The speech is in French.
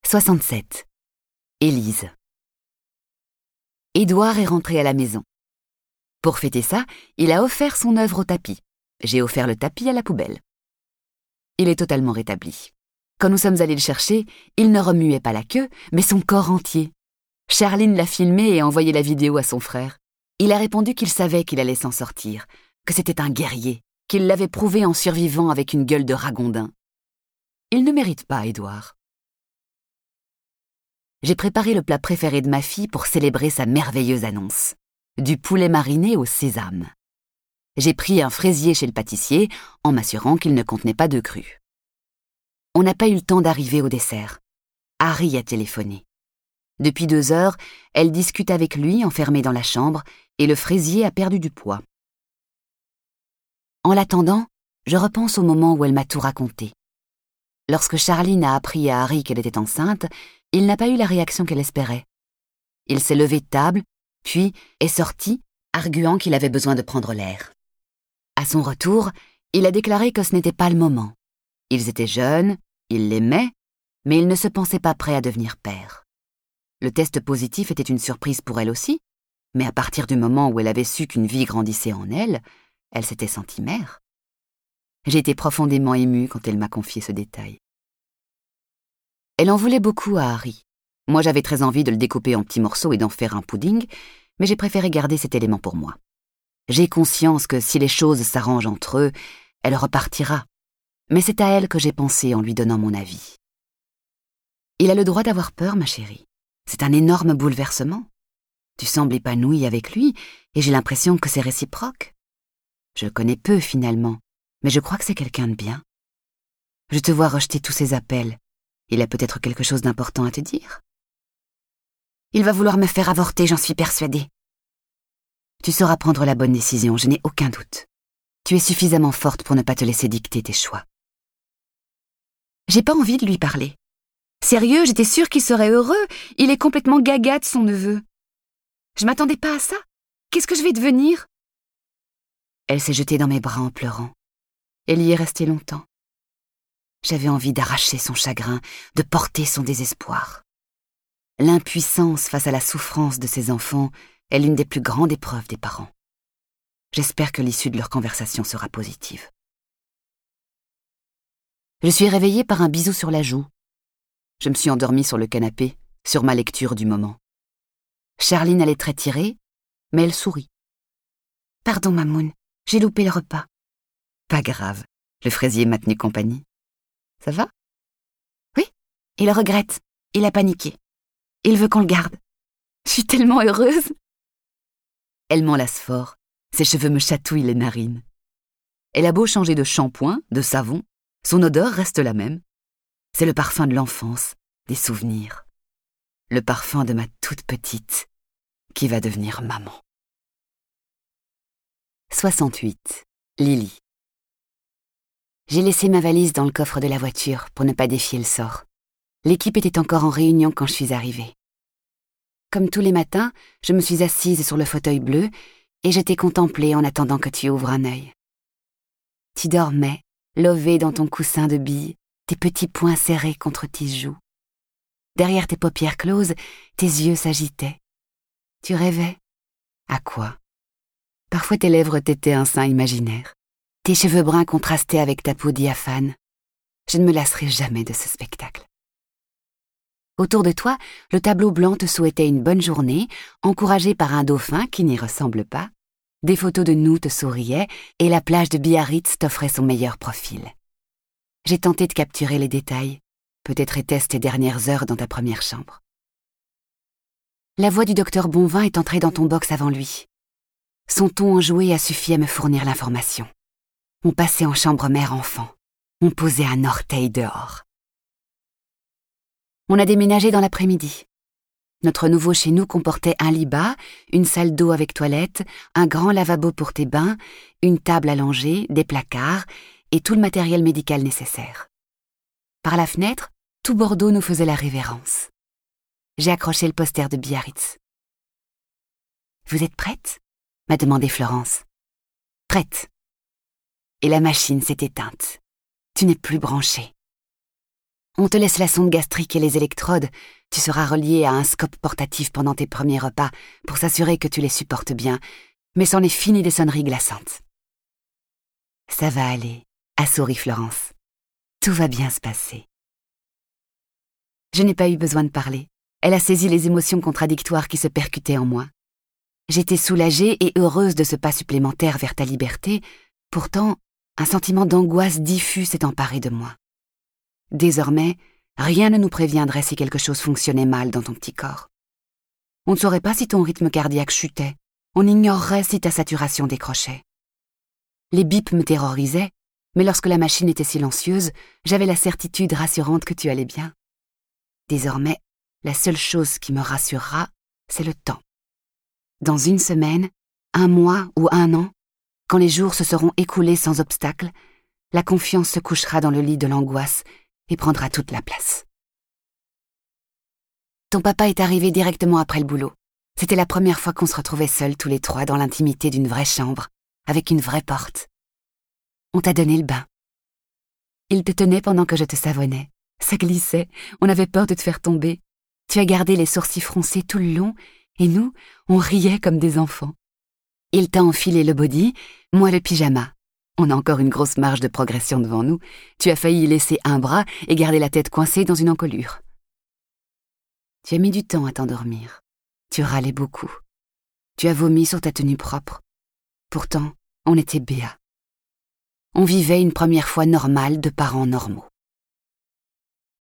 67. Élise. Édouard est rentré à la maison. Pour fêter ça, il a offert son œuvre au tapis. J'ai offert le tapis à la poubelle. Il est totalement rétabli. Quand nous sommes allés le chercher, il ne remuait pas la queue, mais son corps entier. Charline l'a filmé et a envoyé la vidéo à son frère. Il a répondu qu'il savait qu'il allait s'en sortir, que c'était un guerrier, qu'il l'avait prouvé en survivant avec une gueule de ragondin. Il ne mérite pas, Édouard. J'ai préparé le plat préféré de ma fille pour célébrer sa merveilleuse annonce. Du poulet mariné au sésame. J'ai pris un fraisier chez le pâtissier en m'assurant qu'il ne contenait pas d'œufs crus. On n'a pas eu le temps d'arriver au dessert. Harry a téléphoné. Depuis 2 heures, elle discute avec lui enfermée dans la chambre et le fraisier a perdu du poids. En l'attendant, je repense au moment où elle m'a tout raconté. Lorsque Charline a appris à Harry qu'elle était enceinte, il n'a pas eu la réaction qu'elle espérait. Il s'est levé de table, puis est sorti, arguant qu'il avait besoin de prendre l'air. À son retour, il a déclaré que ce n'était pas le moment. Ils étaient jeunes, il l'aimait, mais il ne se pensait pas prêt à devenir père. Le test positif était une surprise pour elle aussi, mais à partir du moment où elle avait su qu'une vie grandissait en elle, elle s'était sentie mère. J'ai été profondément émue quand elle m'a confié ce détail. Elle en voulait beaucoup à Harry. Moi, j'avais très envie de le découper en petits morceaux et d'en faire un pudding, mais j'ai préféré garder cet élément pour moi. J'ai conscience que si les choses s'arrangent entre eux, elle repartira. Mais c'est à elle que j'ai pensé en lui donnant mon avis. Il a le droit d'avoir peur, ma chérie. C'est un énorme bouleversement. Tu sembles épanouie avec lui, et j'ai l'impression que c'est réciproque. Je le connais peu, finalement, mais je crois que c'est quelqu'un de bien. Je te vois rejeter tous ses appels. Il a peut-être quelque chose d'important à te dire. Il va vouloir me faire avorter, j'en suis persuadée. Tu sauras prendre la bonne décision, je n'ai aucun doute. Tu es suffisamment forte pour ne pas te laisser dicter tes choix. J'ai pas envie de lui parler. Sérieux, j'étais sûre qu'il serait heureux. Il est complètement gaga de son neveu. Je m'attendais pas à ça. Qu'est-ce que je vais devenir? Elle s'est jetée dans mes bras en pleurant. Elle y est restée longtemps. J'avais envie d'arracher son chagrin, de porter son désespoir. L'impuissance face à la souffrance de ses enfants est l'une des plus grandes épreuves des parents. J'espère que l'issue de leur conversation sera positive. Je suis réveillée par un bisou sur la joue. Je me suis endormie sur le canapé, sur ma lecture du moment. Charline allait très tirée, mais elle sourit. « Pardon, Mamoun, j'ai loupé le repas. » Pas grave, le fraisier m'a tenu compagnie. Ça va? Oui, il regrette, il a paniqué. Il veut qu'on le garde. Je suis tellement heureuse. Elle m'enlace fort, ses cheveux me chatouillent les narines. Elle a beau changer de shampoing, de savon, son odeur reste la même. C'est le parfum de l'enfance, des souvenirs. Le parfum de ma toute petite, qui va devenir maman. 68. Lily. J'ai laissé ma valise dans le coffre de la voiture pour ne pas défier le sort. L'équipe était encore en réunion quand je suis arrivée. Comme tous les matins, je me suis assise sur le fauteuil bleu et je t'ai contemplé en attendant que tu ouvres un œil. Tu dormais, lové dans ton coussin de billes, tes petits poings serrés contre tes joues. Derrière tes paupières closes, tes yeux s'agitaient. Tu rêvais. À quoi? Parfois tes lèvres t'étaient un sein imaginaire. Tes cheveux bruns contrastaient avec ta peau diaphane. Je ne me lasserai jamais de ce spectacle. Autour de toi, le tableau blanc te souhaitait une bonne journée, encouragé par un dauphin qui n'y ressemble pas. Des photos de nous te souriaient et la plage de Biarritz t'offrait son meilleur profil. J'ai tenté de capturer les détails. Peut-être étaient-ce tes dernières heures dans ta première chambre. La voix du docteur Bonvin est entrée dans ton box avant lui. Son ton enjoué a suffi à me fournir l'information. On passait en chambre mère-enfant. On posait un orteil dehors. On a déménagé dans l'après-midi. Notre nouveau chez nous comportait un lit bas, une salle d'eau avec toilette, un grand lavabo pour tes bains, une table à langer, des placards et tout le matériel médical nécessaire. Par la fenêtre, tout Bordeaux nous faisait la révérence. J'ai accroché le poster de Biarritz. « Vous êtes prête ?» m'a demandé Florence. « Prête. » Et la machine s'est éteinte. Tu n'es plus branchée. On te laisse la sonde gastrique et les électrodes. Tu seras relié à un scope portatif pendant tes premiers repas pour s'assurer que tu les supportes bien, mais c'en est fini des sonneries glaçantes. Ça va aller, a souri Florence. Tout va bien se passer. Je n'ai pas eu besoin de parler. Elle a saisi les émotions contradictoires qui se percutaient en moi. J'étais soulagée et heureuse de ce pas supplémentaire vers ta liberté. Pourtant, un sentiment d'angoisse diffus s'est emparé de moi. Désormais, rien ne nous préviendrait si quelque chose fonctionnait mal dans ton petit corps. On ne saurait pas si ton rythme cardiaque chutait. On ignorerait si ta saturation décrochait. Les bips me terrorisaient, mais lorsque la machine était silencieuse, j'avais la certitude rassurante que tu allais bien. Désormais, la seule chose qui me rassurera, c'est le temps. Dans une semaine, un mois ou un an, quand les jours se seront écoulés sans obstacle, la confiance se couchera dans le lit de l'angoisse et prendra toute la place. Ton papa est arrivé directement après le boulot. C'était la première fois qu'on se retrouvait seuls tous les trois dans l'intimité d'une vraie chambre, avec une vraie porte. On t'a donné le bain. Il te tenait pendant que je te savonnais. Ça glissait, on avait peur de te faire tomber. Tu as gardé les sourcils froncés tout le long, et nous, on riait comme des enfants. Il t'a enfilé le body, moi le pyjama. On a encore une grosse marge de progression devant nous. Tu as failli laisser un bras et garder la tête coincée dans une encolure. Tu as mis du temps à t'endormir. Tu râlais beaucoup. Tu as vomi sur ta tenue propre. Pourtant, on était béats. On vivait une première fois normale de parents normaux.